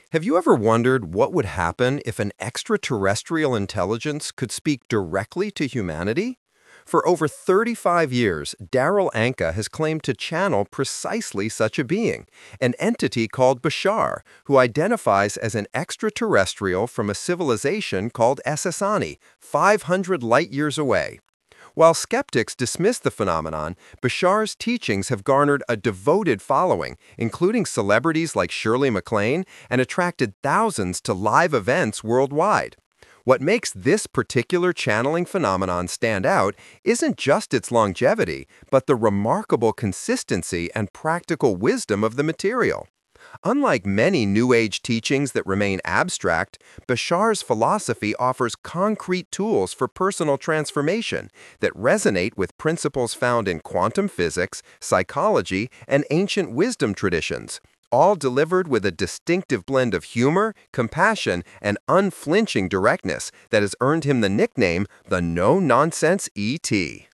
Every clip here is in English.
Have you ever wondered what would happen if an extraterrestrial intelligence could speak directly to humanity? For over 35 years, Darrell Anka has claimed to channel precisely such a being, an entity called Bashar, who identifies as an extraterrestrial from a civilization called Essassani, 500 light years away. While skeptics dismiss the phenomenon, Bashar's teachings have garnered a devoted following, including celebrities like Shirley MacLaine, and attracted thousands to live events worldwide. What makes this particular channeling phenomenon stand out isn't just its longevity, but the remarkable consistency and practical wisdom of the material. Unlike many New Age teachings that remain abstract, Bashar's philosophy offers concrete tools for personal transformation that resonate with principles found in quantum physics, psychology, and ancient wisdom traditions, all delivered with a distinctive blend of humor, compassion, and unflinching directness that has earned him the nickname the No-Nonsense ET.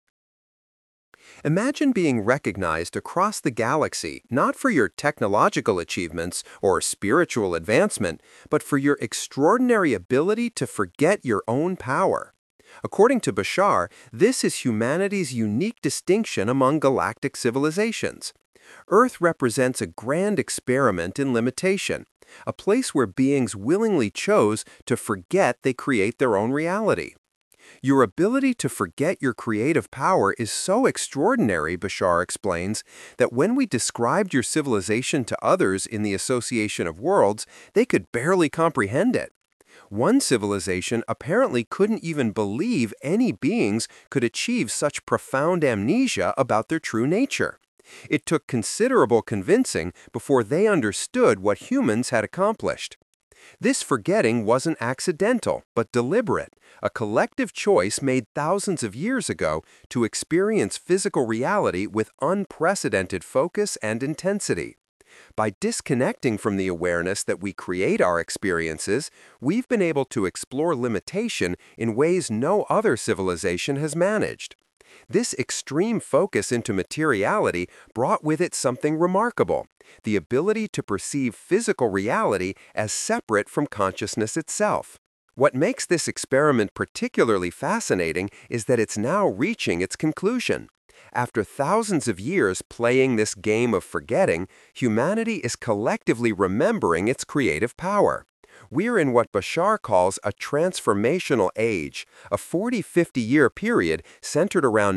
Imagine being recognized across the galaxy not for your technological achievements or spiritual advancement, but for your extraordinary ability to forget your own power. According to Bashar, this is humanity's unique distinction among galactic civilizations. Earth represents a grand experiment in limitation, a place where beings willingly chose to forget they create their own reality. Your ability to forget your creative power is so extraordinary, Bashar explains, that when we described your civilization to others in the Association of Worlds, they could barely comprehend it. One civilization apparently couldn't even believe any beings could achieve such profound amnesia about their true nature. It took considerable convincing before they understood what humans had accomplished. This forgetting wasn't accidental, but deliberate, a collective choice made thousands of years ago to experience physical reality with unprecedented focus and intensity. By disconnecting from the awareness that we create our experiences, we've been able to explore limitation in ways no other civilization has managed. This extreme focus into materiality brought with it something remarkable: the ability to perceive physical reality as separate from consciousness itself. What makes this experiment particularly fascinating is that it's now reaching its conclusion. After thousands of years playing this game of forgetting, humanity is collectively remembering its creative power. We're in what Bashar calls a transformational age, a 40-50-year period centered around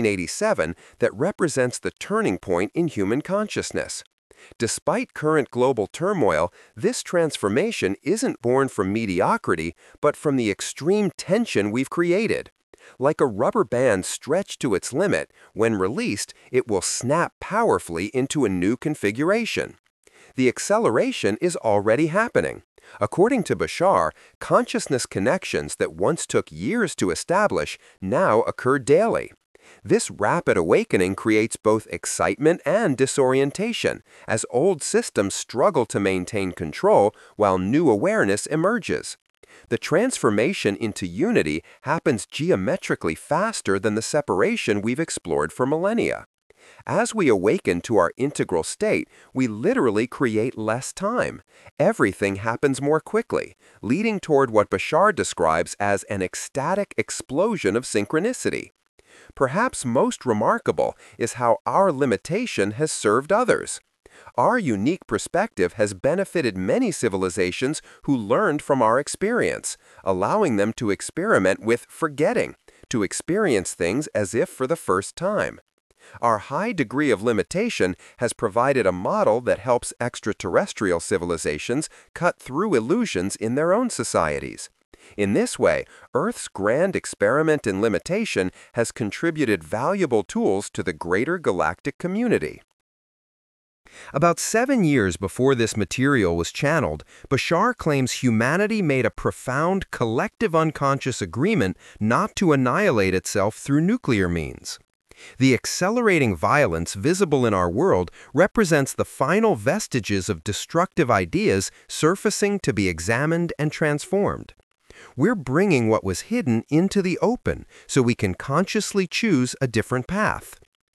1987 that represents the turning point in human consciousness. Despite current global turmoil, this transformation isn't born from mediocrity, but from the extreme tension we've created. Like a rubber band stretched to its limit, when released, it will snap powerfully into a new configuration. The acceleration is already happening. According to Bashar, consciousness connections that once took years to establish now occur daily. This rapid awakening creates both excitement and disorientation, as old systems struggle to maintain control while new awareness emerges. The transformation into unity happens geometrically faster than the separation we've explored for millennia. As we awaken to our integral state, we literally create less time. Everything happens more quickly, leading toward what Bashar describes as an ecstatic explosion of synchronicity. Perhaps most remarkable is how our limitation has served others. Our unique perspective has benefited many civilizations who learned from our experience, allowing them to experiment with forgetting, to experience things as if for the first time. Our high degree of limitation has provided a model that helps extraterrestrial civilizations cut through illusions in their own societies. In this way, Earth's grand experiment in limitation has contributed valuable tools to the greater galactic community. About 7 years before this material was channeled, Bashar claims humanity made a profound collective unconscious agreement not to annihilate itself through nuclear means. The accelerating violence visible in our world represents the final vestiges of destructive ideas surfacing to be examined and transformed. We're bringing what was hidden into the open so we can consciously choose a different path.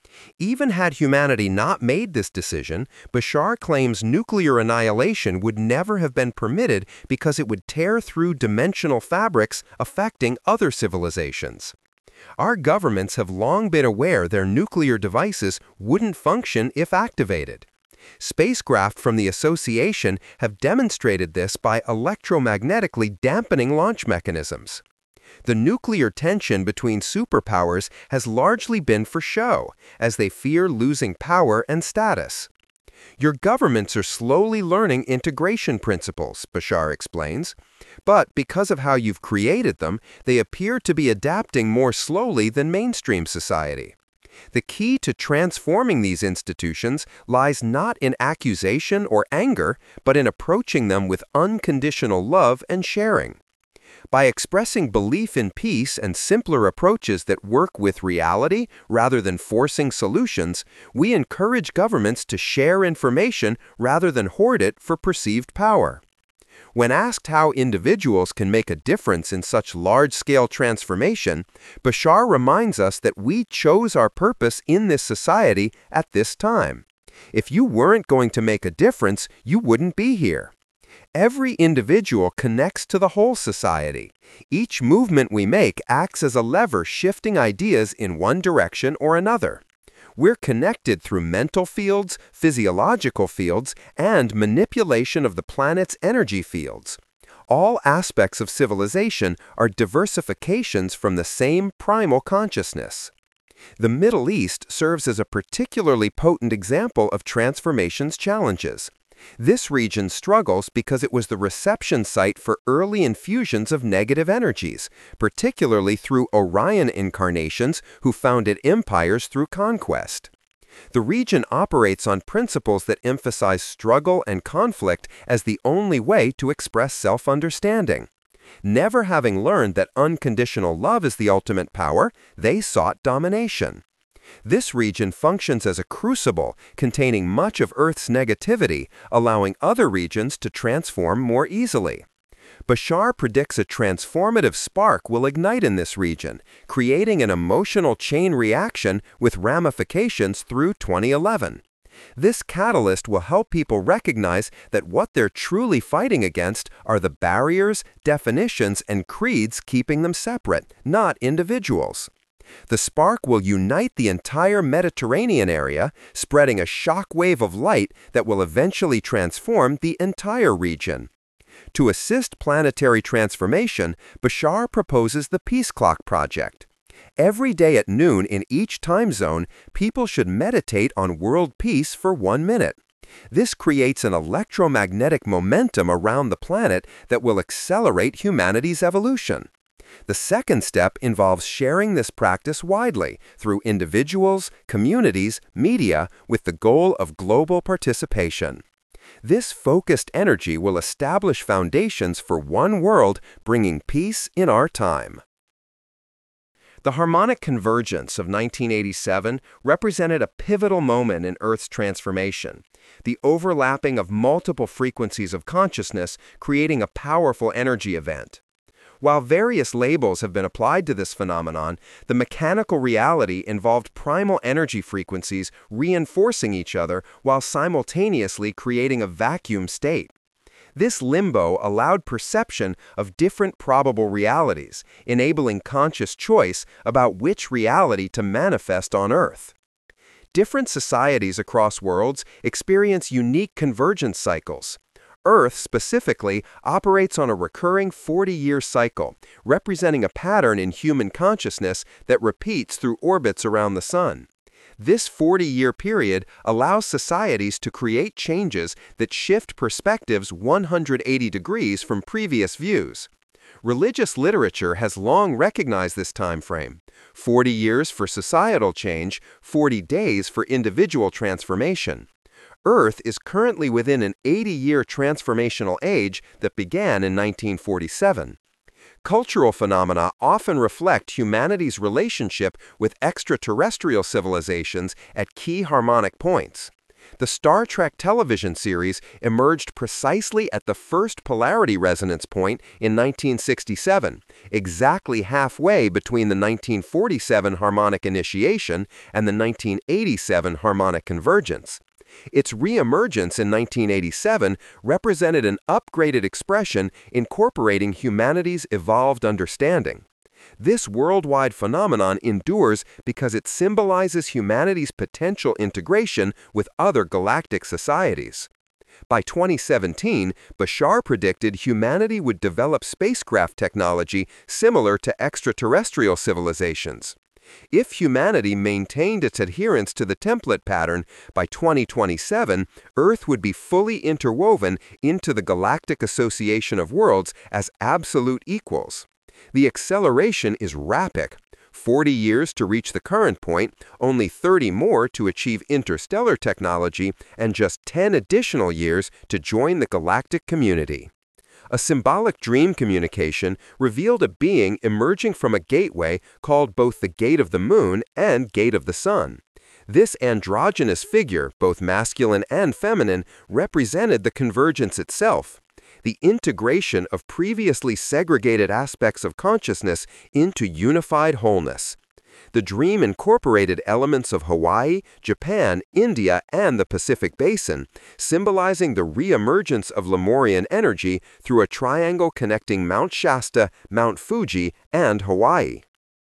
Even had humanity not made this decision, Bashar claims nuclear annihilation would never have been permitted because it would tear through dimensional fabrics affecting other civilizations. Our governments have long been aware their nuclear devices wouldn't function if activated. Spacecraft from the association have demonstrated this by electromagnetically dampening launch mechanisms. The nuclear tension between superpowers has largely been for show, as they fear losing power and status. Your governments are slowly learning integration principles, Bashar explains, but because of how you've created them, they appear to be adapting more slowly than mainstream society. The key to transforming these institutions lies not in accusation or anger, but in approaching them with unconditional love and sharing. By expressing belief in peace and simpler approaches that work with reality rather than forcing solutions, we encourage governments to share information rather than hoard it for perceived power. When asked how individuals can make a difference in such large-scale transformation, Bashar reminds us that we chose our purpose in this society at this time. If you weren't going to make a difference, you wouldn't be here. Every individual connects to the whole society. Each movement we make acts as a lever shifting ideas in one direction or another. We're connected through mental fields, physiological fields, and manipulation of the planet's energy fields. All aspects of civilization are diversifications from the same primal consciousness. The Middle East serves as a particularly potent example of transformation's challenges. This region struggles because it was the reception site for early infusions of negative energies, particularly through Orion incarnations who founded empires through conquest. The region operates on principles that emphasize struggle and conflict as the only way to express self-understanding. Never having learned that unconditional love is the ultimate power, they sought domination. This region functions as a crucible containing much of Earth's negativity, allowing other regions to transform more easily. Bashar predicts a transformative spark will ignite in this region, creating an emotional chain reaction with ramifications through 2011. This catalyst will help people recognize that what they're truly fighting against are the barriers, definitions, and creeds keeping them separate, not individuals. The spark will unite the entire Mediterranean area, spreading a shock wave of light that will eventually transform the entire region. To assist planetary transformation, Bashar proposes the Peace Clock Project. Every day at noon in each time zone, people should meditate on world peace for 1 minute. This creates an electromagnetic momentum around the planet that will accelerate humanity's evolution. The second step involves sharing this practice widely through individuals, communities, media, with the goal of global participation. This focused energy will establish foundations for one world, bringing peace in our time. The harmonic convergence of 1987 represented a pivotal moment in Earth's transformation, the overlapping of multiple frequencies of consciousness creating a powerful energy event. While various labels have been applied to this phenomenon, the mechanical reality involved primal energy frequencies reinforcing each other while simultaneously creating a vacuum state. This limbo allowed perception of different probable realities, enabling conscious choice about which reality to manifest on Earth. Different societies across worlds experience unique convergence cycles. Earth, specifically, operates on a recurring 40-year cycle, representing a pattern in human consciousness that repeats through orbits around the Sun. This 40-year period allows societies to create changes that shift perspectives 180 degrees from previous views. Religious literature has long recognized this time frame: 40 years for societal change, 40 days for individual transformation. Earth is currently within an 80-year transformational age that began in 1947. Cultural phenomena often reflect humanity's relationship with extraterrestrial civilizations at key harmonic points. The Star Trek television series emerged precisely at the first polarity resonance point in 1967, exactly halfway between the 1947 harmonic initiation and the 1987 harmonic convergence. Its re-emergence in 1987 represented an upgraded expression incorporating humanity's evolved understanding. This worldwide phenomenon endures because it symbolizes humanity's potential integration with other galactic societies. By 2017, Bashar predicted humanity would develop spacecraft technology similar to extraterrestrial civilizations. If humanity maintained its adherence to the template pattern, by 2027, Earth would be fully interwoven into the Galactic Association of Worlds as absolute equals. The acceleration is rapid. 40 years to reach the current point, only 30 more to achieve interstellar technology, and just 10 additional years to join the galactic community. A symbolic dream communication revealed a being emerging from a gateway called both the Gate of the Moon and Gate of the Sun. This androgynous figure, both masculine and feminine, represented the convergence itself, the integration of previously segregated aspects of consciousness into unified wholeness. The dream incorporated elements of Hawaii, Japan, India, and the Pacific Basin, symbolizing the re-emergence of Lemurian energy through a triangle connecting Mount Shasta, Mount Fuji, and Hawaii.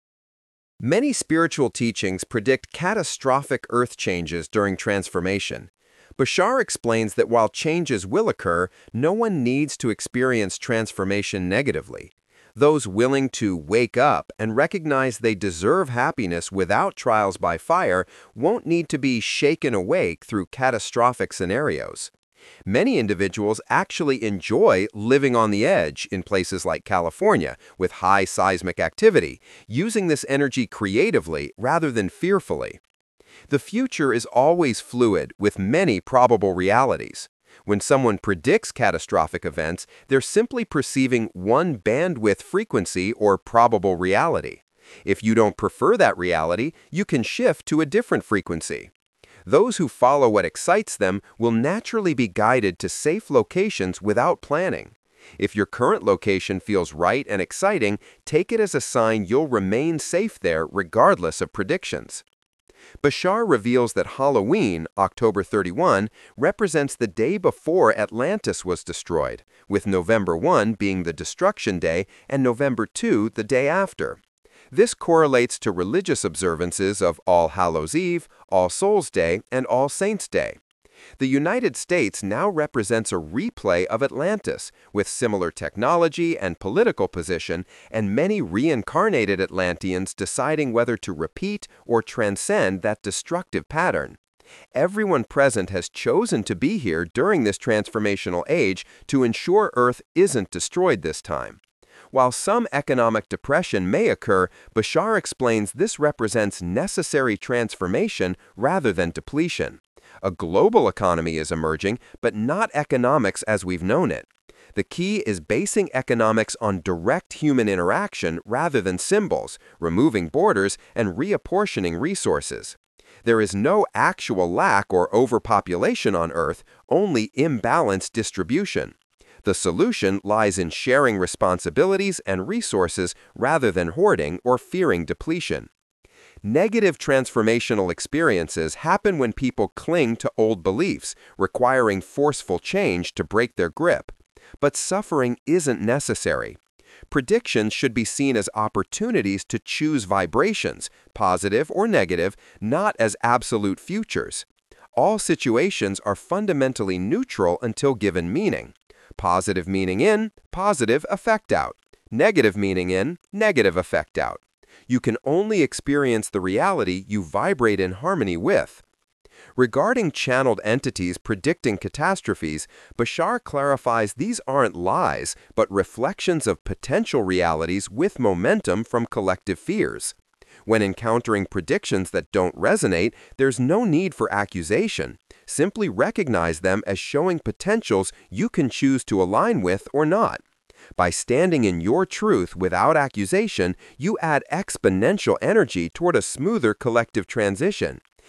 Many spiritual teachings predict catastrophic earth changes during transformation. Bashar explains that while changes will occur, no one needs to experience transformation negatively. Those willing to wake up and recognize they deserve happiness without trials by fire won't need to be shaken awake through catastrophic scenarios. Many individuals actually enjoy living on the edge in places like California with high seismic activity, using this energy creatively rather than fearfully. The future is always fluid with many probable realities. When someone predicts catastrophic events, they're simply perceiving one bandwidth frequency or probable reality. If you don't prefer that reality, you can shift to a different frequency. Those who follow what excites them will naturally be guided to safe locations without planning. If your current location feels right and exciting, take it as a sign you'll remain safe there regardless of predictions. Bashar reveals that Halloween, October 31, represents the day before Atlantis was destroyed, with November 1 being the destruction day and November 2 the day after. This correlates to religious observances of All Hallows Eve, All Souls Day, and All Saints Day. The United States now represents a replay of Atlantis, with similar technology and political position, and many reincarnated Atlanteans deciding whether to repeat or transcend that destructive pattern. Everyone present has chosen to be here during this transformational age to ensure Earth isn't destroyed this time. While some economic depression may occur, Bashar explains this represents necessary transformation rather than depletion. A global economy is emerging, but not economics as we've known it. The key is basing economics on direct human interaction rather than symbols, removing borders, and reapportioning resources. There is no actual lack or overpopulation on Earth, only imbalanced distribution. The solution lies in sharing responsibilities and resources rather than hoarding or fearing depletion. Negative transformational experiences happen when people cling to old beliefs, requiring forceful change to break their grip. But suffering isn't necessary. Predictions should be seen as opportunities to choose vibrations, positive or negative, not as absolute futures. All situations are fundamentally neutral until given meaning. Positive meaning in, positive effect out. Negative meaning in, negative effect out. You can only experience the reality you vibrate in harmony with. Regarding channeled entities predicting catastrophes, Bashar clarifies these aren't lies, but reflections of potential realities with momentum from collective fears. When encountering predictions that don't resonate, there's no need for accusation. Simply recognize them as showing potentials you can choose to align with or not. By standing in your truth without accusation, you add exponential energy toward a smoother collective transition.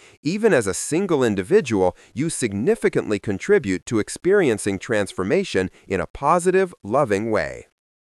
Even as a single individual, you significantly contribute to experiencing transformation in a positive, loving way.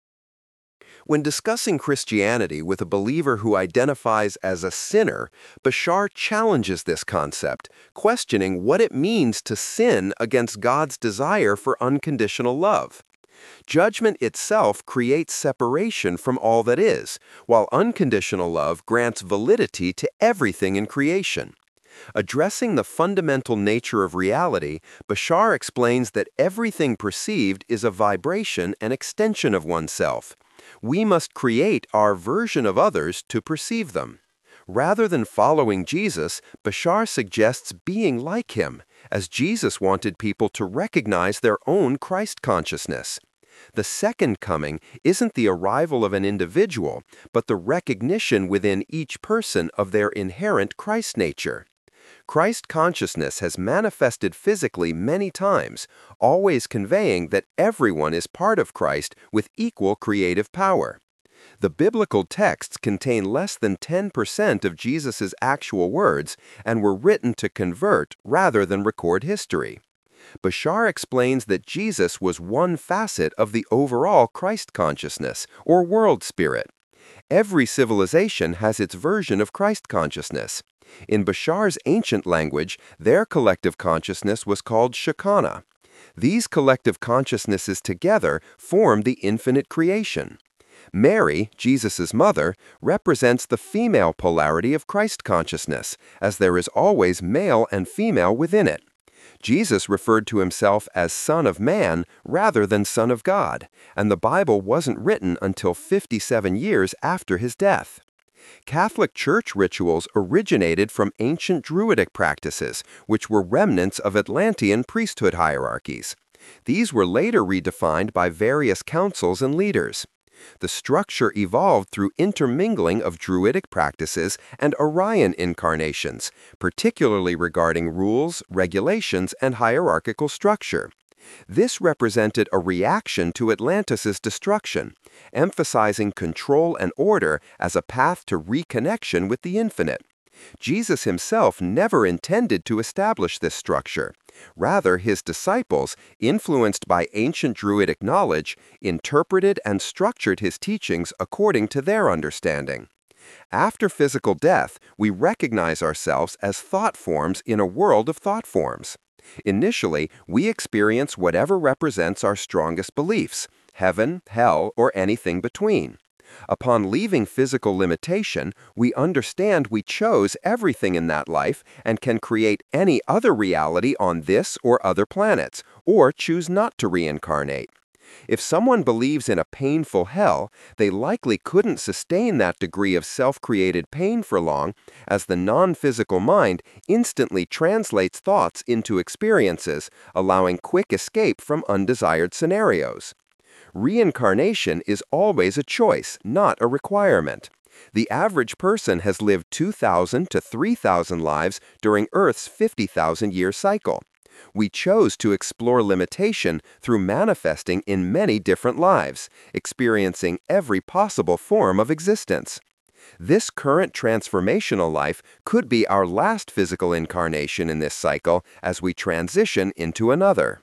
When discussing Christianity with a believer who identifies as a sinner, Bashar challenges this concept, questioning what it means to sin against God's desire for unconditional love. Judgment itself creates separation from all that is, while unconditional love grants validity to everything in creation. Addressing the fundamental nature of reality, Bashar explains that everything perceived is a vibration and extension of oneself. We must create our version of others to perceive them. Rather than following Jesus, Bashar suggests being like him, as Jesus wanted people to recognize their own Christ consciousness. The second coming isn't the arrival of an individual, but the recognition within each person of their inherent Christ nature. Christ consciousness has manifested physically many times, always conveying that everyone is part of Christ with equal creative power. The biblical texts contain less than 10% of Jesus' actual words and were written to convert rather than record history. Bashar explains that Jesus was one facet of the overall Christ consciousness, or world spirit. Every civilization has its version of Christ consciousness. In Bashar's ancient language, their collective consciousness was called Shekinah. These collective consciousnesses together form the infinite creation. Mary, Jesus' mother, represents the female polarity of Christ consciousness, as there is always male and female within it. Jesus referred to himself as Son of Man rather than Son of God, and the Bible wasn't written until 57 years after his death. Catholic Church rituals originated from ancient Druidic practices, which were remnants of Atlantean priesthood hierarchies. These were later redefined by various councils and leaders. The structure evolved through intermingling of Druidic practices and Orion incarnations, particularly regarding rules, regulations, and hierarchical structure. This represented a reaction to Atlantis' destruction, emphasizing control and order as a path to reconnection with the infinite. Jesus himself never intended to establish this structure. Rather, his disciples, influenced by ancient Druidic knowledge, interpreted and structured his teachings according to their understanding. After physical death, we recognize ourselves as thought forms in a world of thought forms. Initially, we experience whatever represents our strongest beliefs, heaven, hell, or anything between. Upon leaving physical limitation, we understand we chose everything in that life and can create any other reality on this or other planets, or choose not to reincarnate. If someone believes in a painful hell, they likely couldn't sustain that degree of self-created pain for long, as the non-physical mind instantly translates thoughts into experiences, allowing quick escape from undesired scenarios. Reincarnation is always a choice, not a requirement. The average person has lived 2,000 to 3,000 lives during Earth's 50,000-year cycle. We chose to explore limitation through manifesting in many different lives, experiencing every possible form of existence. This current transformational life could be our last physical incarnation in this cycle as we transition into another.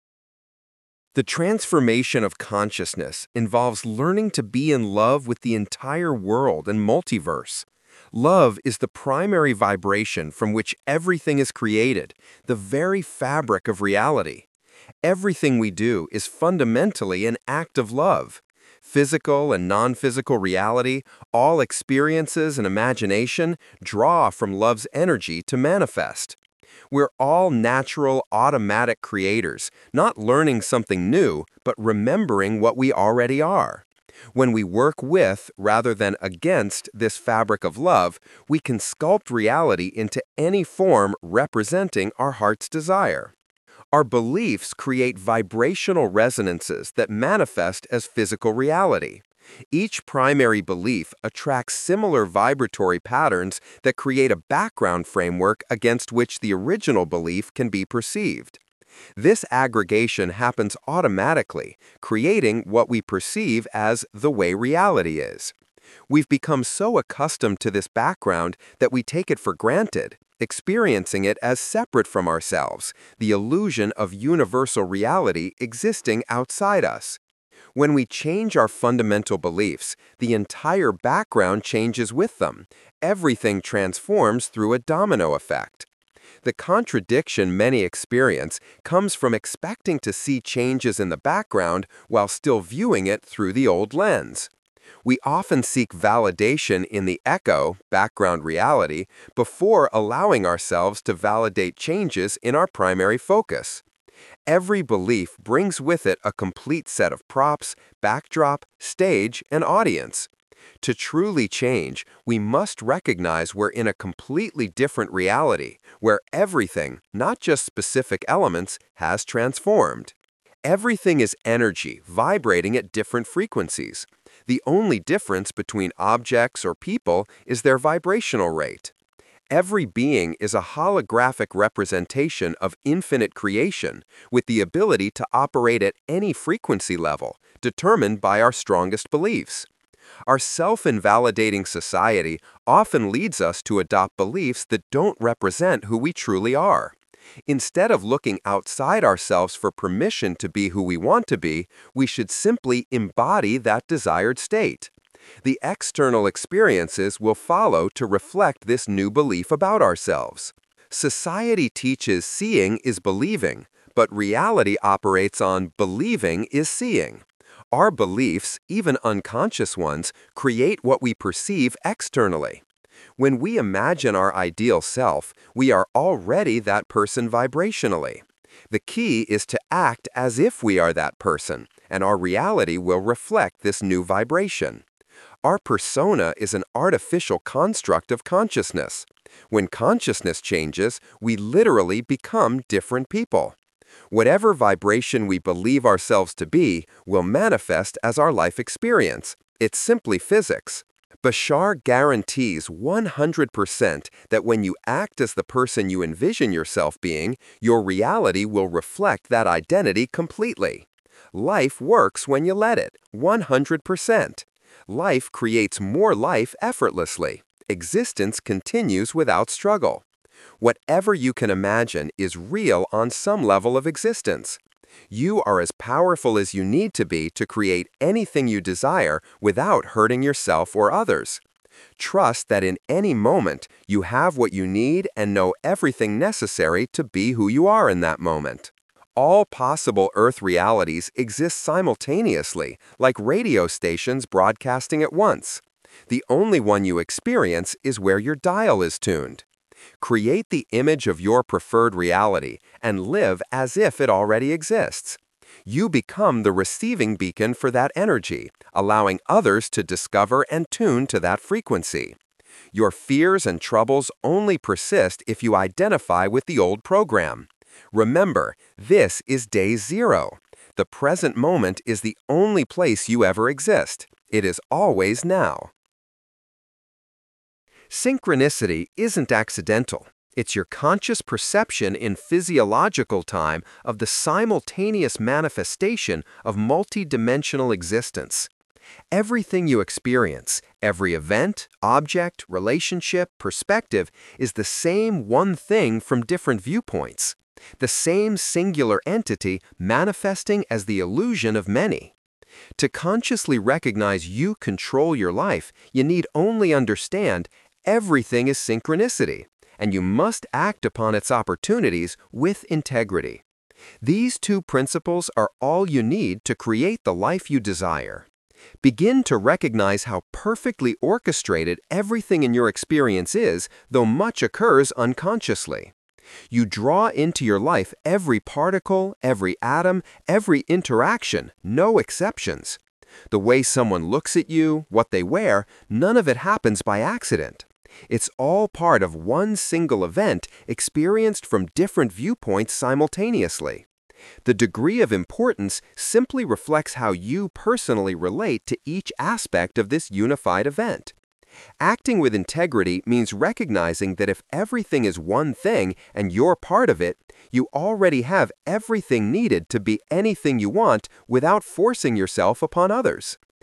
The transformation of consciousness involves learning to be in love with the entire world and multiverse. Love is the primary vibration from which everything is created, the very fabric of reality. Everything we do is fundamentally an act of love. Physical and non-physical reality, all experiences and imagination draw from love's energy to manifest. We're all natural, automatic creators, not learning something new, but remembering what we already are. When we work with, rather than against, this fabric of love, we can sculpt reality into any form representing our heart's desire. Our beliefs create vibrational resonances that manifest as physical reality. Each primary belief attracts similar vibratory patterns that create a background framework against which the original belief can be perceived. This aggregation happens automatically, creating what we perceive as the way reality is. We've become so accustomed to this background that we take it for granted, experiencing it as separate from ourselves, the illusion of universal reality existing outside us. When we change our fundamental beliefs, the entire background changes with them. Everything transforms through a domino effect. The contradiction many experience comes from expecting to see changes in the background while still viewing it through the old lens. We often seek validation in the echo, background reality, before allowing ourselves to validate changes in our primary focus. Every belief brings with it a complete set of props, backdrop, stage, and audience. To truly change, we must recognize we're in a completely different reality, where everything, not just specific elements, has transformed. Everything is energy, vibrating at different frequencies. The only difference between objects or people is their vibrational rate. Every being is a holographic representation of infinite creation, with the ability to operate at any frequency level, determined by our strongest beliefs. Our self-invalidating society often leads us to adopt beliefs that don't represent who we truly are. Instead of looking outside ourselves for permission to be who we want to be, we should simply embody that desired state. The external experiences will follow to reflect this new belief about ourselves. Society teaches seeing is believing, but reality operates on believing is seeing. Our beliefs, even unconscious ones, create what we perceive externally. When we imagine our ideal self, we are already that person vibrationally. The key is to act as if we are that person, and our reality will reflect this new vibration. Our persona is an artificial construct of consciousness. When consciousness changes, we literally become different people. Whatever vibration we believe ourselves to be will manifest as our life experience. It's simply physics. Bashar guarantees 100% that when you act as the person you envision yourself being, your reality will reflect that identity completely. Life works when you let it, 100%. Life creates more life effortlessly. Existence continues without struggle. Whatever you can imagine is real on some level of existence. You are as powerful as you need to be to create anything you desire without hurting yourself or others. Trust that in any moment you have what you need and know everything necessary to be who you are in that moment. All possible Earth realities exist simultaneously, like radio stations broadcasting at once. The only one you experience is where your dial is tuned. Create the image of your preferred reality and live as if it already exists. You become the receiving beacon for that energy, allowing others to discover and tune to that frequency. Your fears and troubles only persist if you identify with the old program. Remember, this is day zero. The present moment is the only place you ever exist. It is always now. Synchronicity isn't accidental. It's your conscious perception in physiological time of the simultaneous manifestation of multidimensional existence. Everything you experience, every event, object, relationship, perspective, is the same one thing from different viewpoints. The same singular entity manifesting as the illusion of many. To consciously recognize you control your life, you need only understand everything is synchronicity, and you must act upon its opportunities with integrity. These two principles are all you need to create the life you desire. Begin to recognize how perfectly orchestrated everything in your experience is, though much occurs unconsciously. You draw into your life every particle, every atom, every interaction, no exceptions. The way someone looks at you, what they wear, none of it happens by accident. It's all part of one single event experienced from different viewpoints simultaneously. The degree of importance simply reflects how you personally relate to each aspect of this unified event. Acting with integrity means recognizing that if everything is one thing and you're part of it, you already have everything needed to be anything you want without forcing yourself upon others.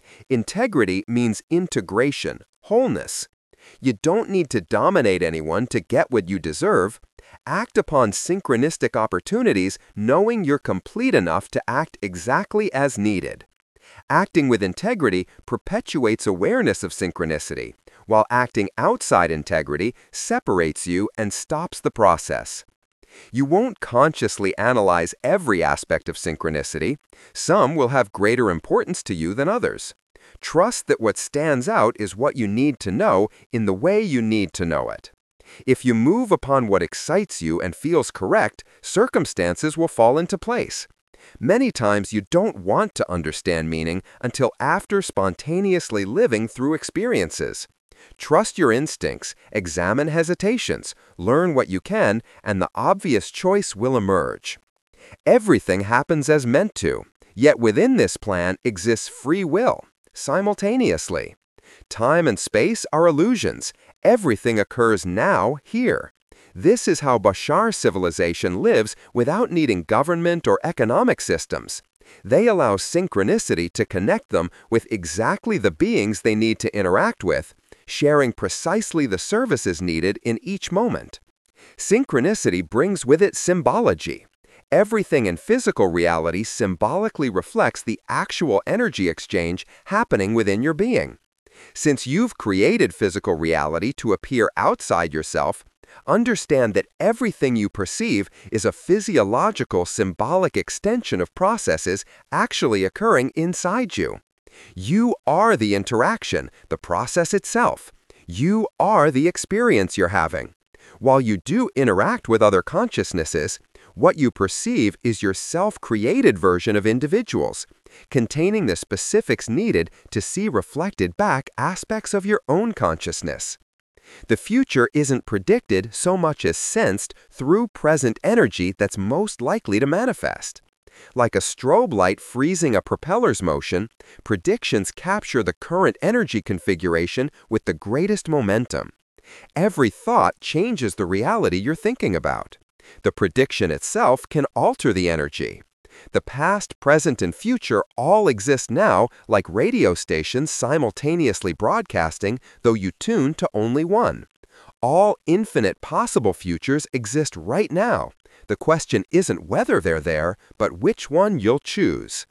Integrity means integration, wholeness. You don't need to dominate anyone to get what you deserve. Act upon synchronistic opportunities knowing you're complete enough to act exactly as needed. Acting with integrity perpetuates awareness of synchronicity, while acting outside integrity separates you and stops the process. You won't consciously analyze every aspect of synchronicity. Some will have greater importance to you than others. Trust that what stands out is what you need to know in the way you need to know it. If you move upon what excites you and feels correct, circumstances will fall into place. Many times you don't want to understand meaning until after spontaneously living through experiences. Trust your instincts, examine hesitations, learn what you can, and the obvious choice will emerge. Everything happens as meant to, yet within this plan exists free will, simultaneously. Time and space are illusions. Everything occurs now, here. This is how Bashar civilization lives without needing government or economic systems. They allow synchronicity to connect them with exactly the beings they need to interact with, sharing precisely the services needed in each moment. Synchronicity brings with it symbology. Everything in physical reality symbolically reflects the actual energy exchange happening within your being. Since you've created physical reality to appear outside yourself, understand that everything you perceive is a physiological symbolic extension of processes actually occurring inside you. You are the interaction, the process itself. You are the experience you're having. While you do interact with other consciousnesses, what you perceive is your self-created version of individuals, containing the specifics needed to see reflected back aspects of your own consciousness. The future isn't predicted so much as sensed through present energy that's most likely to manifest. Like a strobe light freezing a propeller's motion, predictions capture the current energy configuration with the greatest momentum. Every thought changes the reality you're thinking about. The prediction itself can alter the energy. The past, present, and future all exist now like radio stations simultaneously broadcasting, though you tune to only one. All infinite possible futures exist right now. The question isn't whether they're there, but which one you'll choose.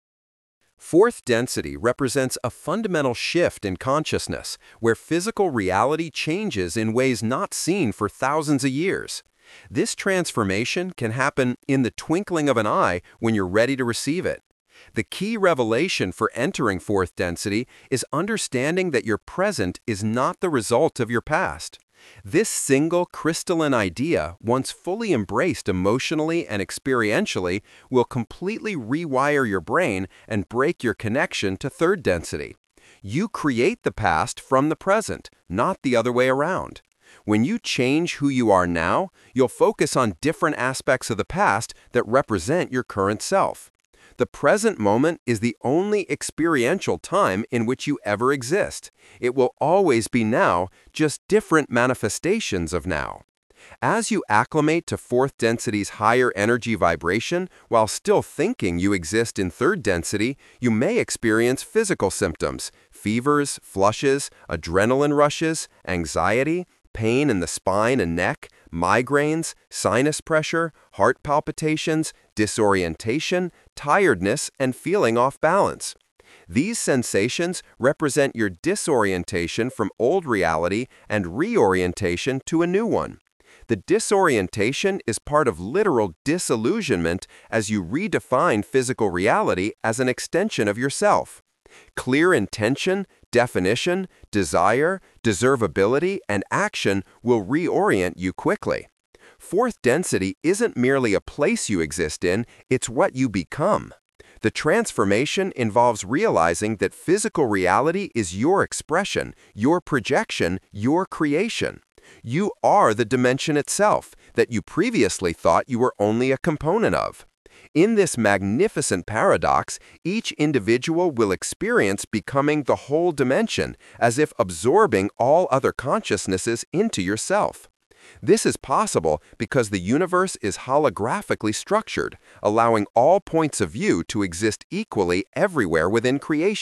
Fourth density represents a fundamental shift in consciousness, where physical reality changes in ways not seen for thousands of years. This transformation can happen in the twinkling of an eye when you're ready to receive it. The key revelation for entering fourth density is understanding that your present is not the result of your past. This single crystalline idea, once fully embraced emotionally and experientially, will completely rewire your brain and break your connection to third density. You create the past from the present, not the other way around. When you change who you are now, you'll focus on different aspects of the past that represent your current self. The present moment is the only experiential time in which you ever exist. It will always be now, just different manifestations of now. As you acclimate to fourth density's higher energy vibration while still thinking you exist in third density, you may experience physical symptoms, fevers, flushes, adrenaline rushes, anxiety, pain in the spine and neck, migraines, sinus pressure, heart palpitations, disorientation, tiredness, and feeling off balance. These sensations represent your disorientation from old reality and reorientation to a new one. The disorientation is part of literal disillusionment as you redefine physical reality as an extension of yourself. Clear intention, definition, desire, deservability, and action will reorient you quickly. Fourth density isn't merely a place you exist in, it's what you become. The transformation involves realizing that physical reality is your expression, your projection, your creation. You are the dimension itself that you previously thought you were only a component of. In this magnificent paradox, each individual will experience becoming the whole dimension, as if absorbing all other consciousnesses into yourself. This is possible because the universe is holographically structured, allowing all points of view to exist equally everywhere within creation.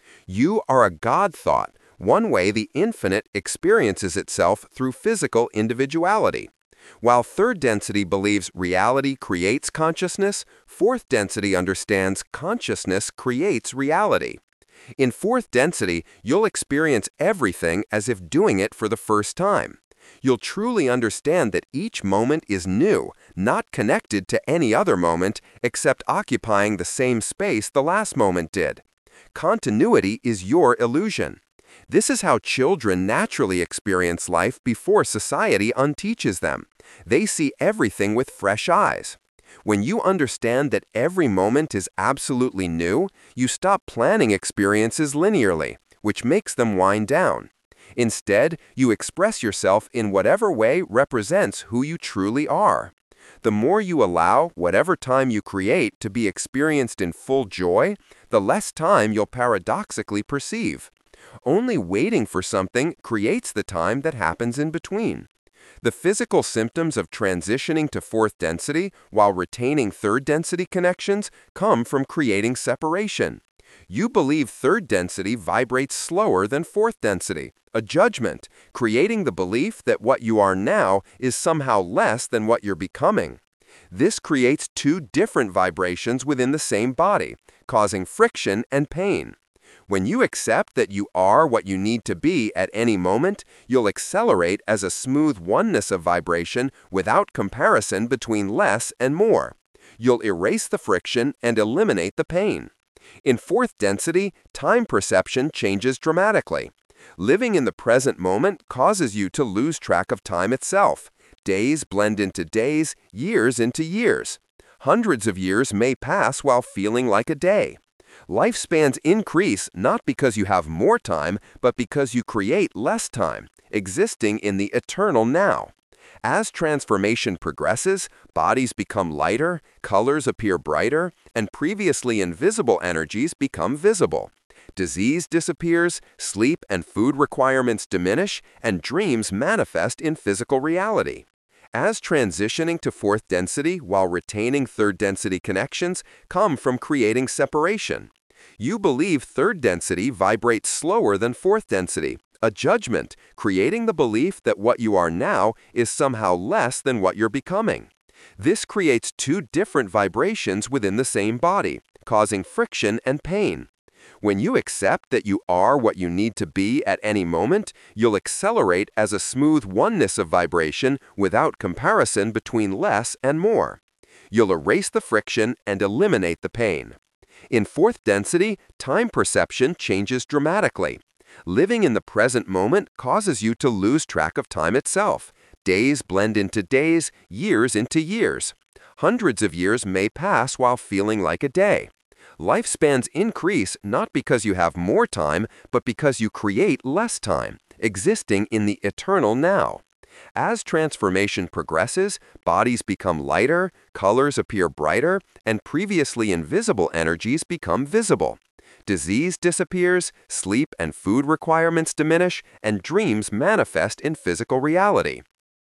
You are a God thought, one way the infinite experiences itself through physical individuality. While third density believes reality creates consciousness, fourth density understands consciousness creates reality. In fourth density, you'll experience everything as if doing it for the first time. You'll truly understand that each moment is new, not connected to any other moment except occupying the same space the last moment did. Continuity is your illusion. This is how children naturally experience life before society unteaches them. They see everything with fresh eyes. When you understand that every moment is absolutely new, you stop planning experiences linearly, which makes them wind down. Instead, you express yourself in whatever way represents who you truly are. The more you allow whatever time you create to be experienced in full joy, the less time you'll paradoxically perceive. Only waiting for something creates the time that happens in between. The physical symptoms of transitioning to fourth density while retaining third density connections come from creating separation. You believe third density vibrates slower than fourth density, a judgment, creating the belief that what you are now is somehow less than what you're becoming. This creates two different vibrations within the same body, causing friction and pain. When you accept that you are what you need to be at any moment, you'll accelerate as a smooth oneness of vibration without comparison between less and more. You'll erase the friction and eliminate the pain. In fourth density, time perception changes dramatically. Living in the present moment causes you to lose track of time itself. Days blend into days, years into years. Hundreds of years may pass while feeling like a day. Lifespans increase not because you have more time, but because you create less time, existing in the eternal now. As transformation progresses, bodies become lighter, colors appear brighter, and previously invisible energies become visible. Disease disappears, sleep and food requirements diminish, and dreams manifest in physical reality. As transitioning to fourth density while retaining third density connections come from creating separation. You believe third density vibrates slower than fourth density, a judgment, creating the belief that what you are now is somehow less than what you're becoming. This creates two different vibrations within the same body, causing friction and pain. When you accept that you are what you need to be at any moment, you'll accelerate as a smooth oneness of vibration without comparison between less and more. You'll erase the friction and eliminate the pain. In fourth density, time perception changes dramatically. Living in the present moment causes you to lose track of time itself. Days blend into days, years into years. Hundreds of years may pass while feeling like a day. Lifespans increase not because you have more time, but because you create less time, existing in the eternal now. As transformation progresses, bodies become lighter, colors appear brighter, and previously invisible energies become visible. Disease disappears, sleep and food requirements diminish, and dreams manifest in physical reality.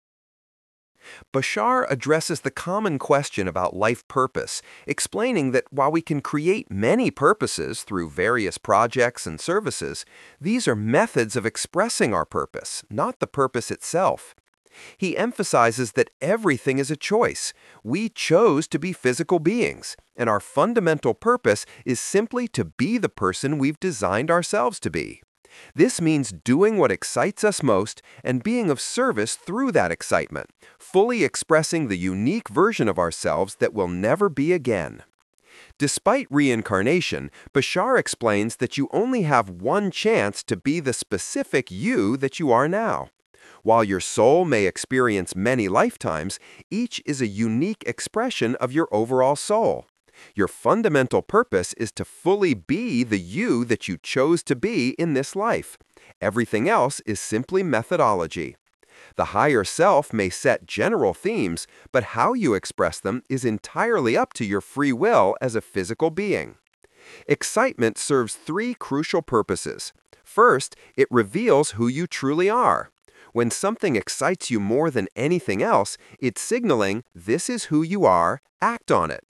Bashar addresses the common question about life purpose, explaining that while we can create many purposes through various projects and services, these are methods of expressing our purpose, not the purpose itself. He emphasizes that everything is a choice. We chose to be physical beings, and our fundamental purpose is simply to be the person we've designed ourselves to be. This means doing what excites us most and being of service through that excitement, fully expressing the unique version of ourselves that will never be again. Despite reincarnation, Bashar explains that you only have one chance to be the specific you that you are now. While your soul may experience many lifetimes, each is a unique expression of your overall soul. Your fundamental purpose is to fully be the you that you chose to be in this life. Everything else is simply methodology. The higher self may set general themes, but how you express them is entirely up to your free will as a physical being. Excitement serves three crucial purposes. First, it reveals who you truly are. When something excites you more than anything else, it's signaling, "This is who you are, act on it."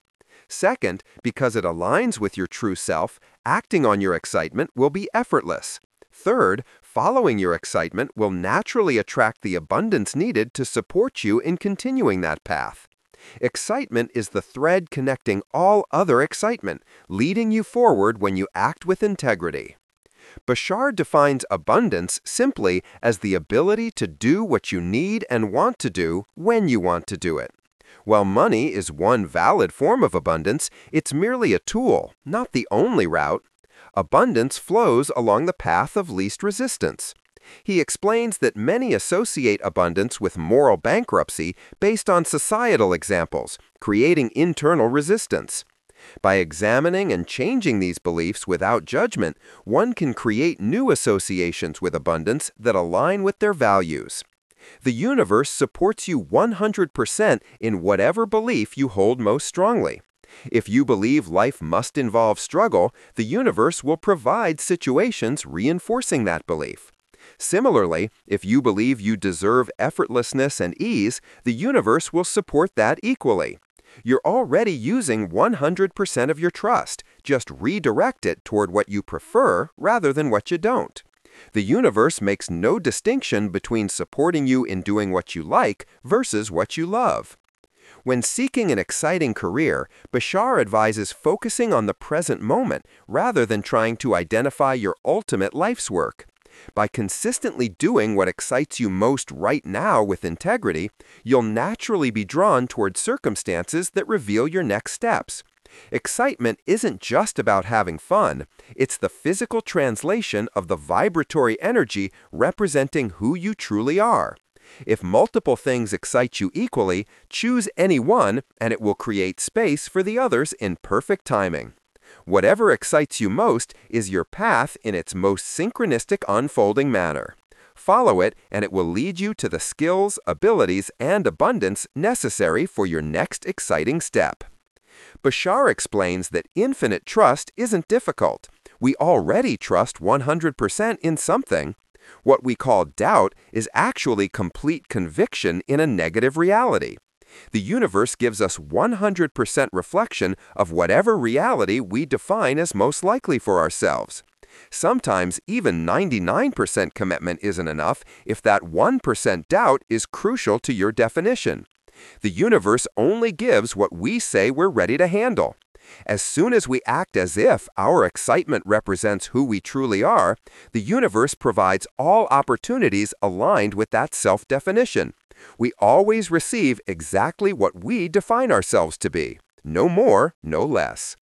Second, because it aligns with your true self, acting on your excitement will be effortless. Third, following your excitement will naturally attract the abundance needed to support you in continuing that path. Excitement is the thread connecting all other excitement, leading you forward when you act with integrity. Bashar defines abundance simply as the ability to do what you need and want to do when you want to do it. While money is one valid form of abundance, it's merely a tool, not the only route. Abundance flows along the path of least resistance. He explains that many associate abundance with moral bankruptcy based on societal examples, creating internal resistance. By examining and changing these beliefs without judgment, one can create new associations with abundance that align with their values. The universe supports you 100% in whatever belief you hold most strongly. If you believe life must involve struggle, the universe will provide situations reinforcing that belief. Similarly, if you believe you deserve effortlessness and ease, the universe will support that equally. You're already using 100% of your trust. Just redirect it toward what you prefer rather than what you don't. The universe makes no distinction between supporting you in doing what you like versus what you love. When seeking an exciting career, Bashar advises focusing on the present moment rather than trying to identify your ultimate life's work. By consistently doing what excites you most right now with integrity, you'll naturally be drawn toward circumstances that reveal your next steps. Excitement isn't just about having fun, it's the physical translation of the vibratory energy representing who you truly are. If multiple things excite you equally, choose any one and it will create space for the others in perfect timing. Whatever excites you most is your path in its most synchronistic unfolding manner. Follow it and it will lead you to the skills, abilities, and abundance necessary for your next exciting step. Bashar explains that infinite trust isn't difficult. We already trust 100% in something. What we call doubt is actually complete conviction in a negative reality. The universe gives us 100% reflection of whatever reality we define as most likely for ourselves. Sometimes even 99% commitment isn't enough if that 1% doubt is crucial to your definition. The universe only gives what we say we're ready to handle. As soon as we act as if our excitement represents who we truly are, the universe provides all opportunities aligned with that self-definition. We always receive exactly what we define ourselves to be. No more, no less.